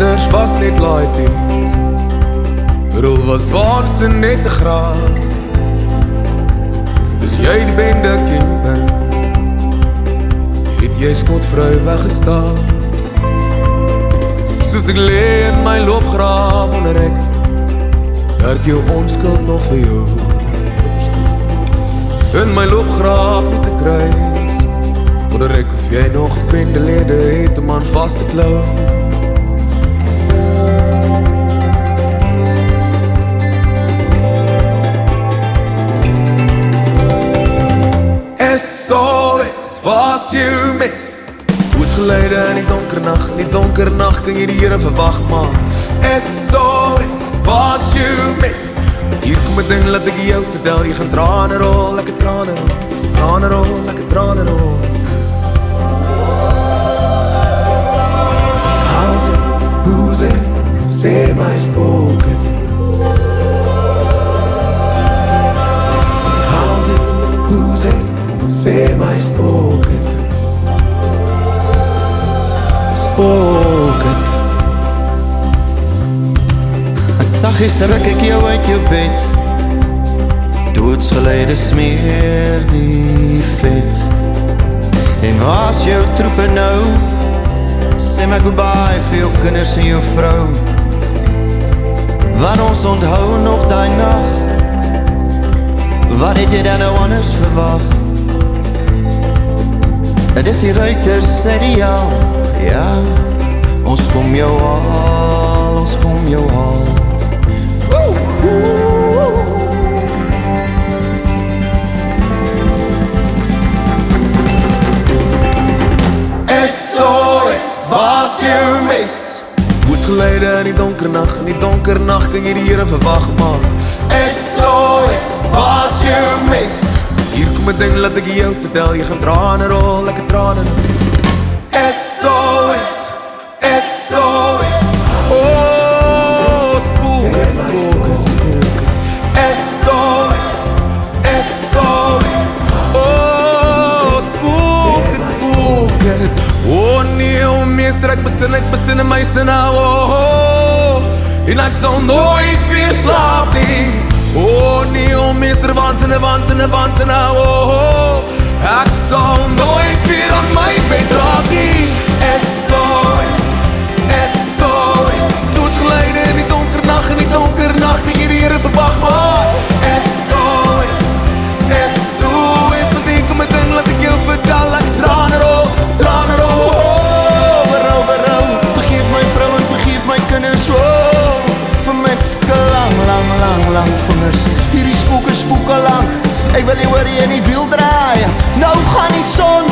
Racers was net laaities, rol was waansin net te graag. Dis jy die bende kingpin, het jy skotvry weggestaan. Soos ek leer my loopgraaf onder ek, werk jou onskuld nog vir jou. In my loopgraaf met te kruis, onder ek of jy nog bendelede het om aan vast te klou. SOS, was jy mis? Doodsgeleide in die donker nacht kan jy die Here verwag maar. SOS, was jy mis? Hier kom het ding, laat ek jou vertel, jy gaan trane rol, ek het trane rol, trane rol, ek het trane rol. How's it, who's it, sê my spoken. How's it, who's it, sê my spoken. Spoken. Saggies ruk ek jou uit jou bed, doodsgeleide smeer die vet. En waar's jou troepe nou? Sê my goodbye vir jou kinders en jou vrou. Want ons onthou nog die nacht, wat het jy dan nou anders verwag? Het is die ruiters ideaal, ja, ons kom jou haal, ons kom jou haal. SOS, was jy mis? Doodsgeleide in die donker nacht kan jy die Here verwag maar. SOS, was jy mis? Hier kom het ding, laat ek jou vertel, jy gaan trane rol, ek het trane rol. SOS, SOS, oh, spoken, spoken, spoken. SOS, SOS, oh, spoken, spoken. Oh nee, oh meester, ek besin in my sin nou, oh, en ek sal nooit weer slaap nie. Oh nee, oh meester, waansinne nou, oh, ek sal nooit weer aan my bed raak nie. SOS, SOS, doodsgeleide in die donker nacht kan jy die Here verwag maar. SOS, SOS, want ek kom het ding, laat ek jou vertel, ek trane rol, oh, berou, Vergeef my vrou en vergeef my kinders, oh, vir my lang vingers, hierdie spook al lang, ek wil nie hoor jy in die wiel draai, nou gaan die son